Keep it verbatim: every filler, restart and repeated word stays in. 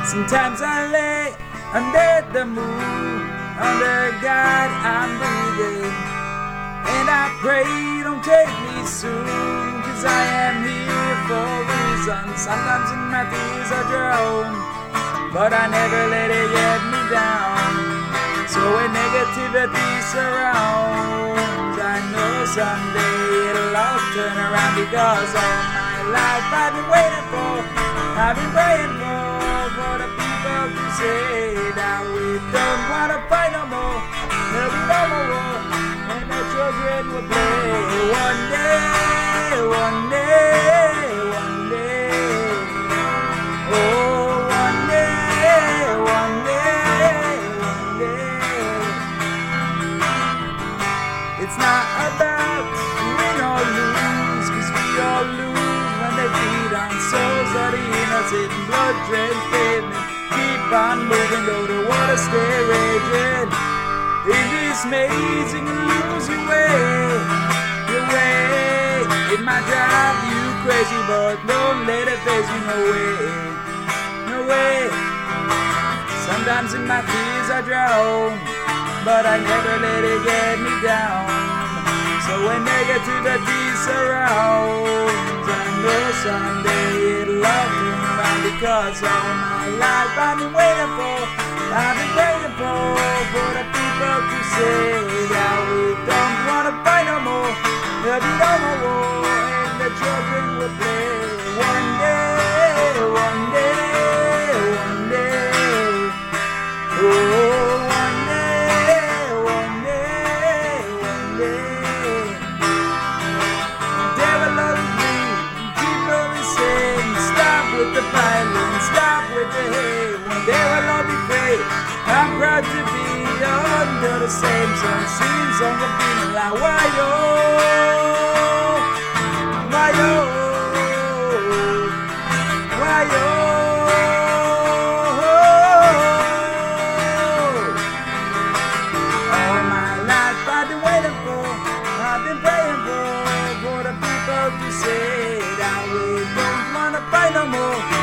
Sometimes I lay under the moon, under God I'm breathing, and I pray don't take me soon, cause I am here for a reason. Sometimes in my tears I drown, but I never let it get me down. So when negativity surrounds, I know someday it'll all turn around, because all my life I've been waiting for, I've been praying for, for the people to say that we don't wanna fight no more, there'll be no more war, and the children will play. One day, one day, one day, oh, one day, one day, one day. It's not about win or lose, cause we all lose when they feed on souls of the innocent, blood-drenched pavement. Keep on moving though the water stay raging. In this maze you can lose your way, your way. It might drive you crazy, but don't let it phase you, no way, no way. Sometimes in my tears I drown, but I never let it get me down. So when negativity surrounds, I know someday it'll all turn around, because all my life I've been waiting for, I've been praying for, for the people to say that we don't wanna fight no more, there'll be no more war, and the children will play. One day, one day, one day, oh, one day, one day, one day. Devil always bleed, keep always saying, stop with the violence, stop with the hate. One day we'll all be free. I'm proud to be under the same sun, singing songs of feeling like why yo, why yo, why yo. All my life I've been waiting for, I've been praying for, for the people to say that we don't wanna fight no more,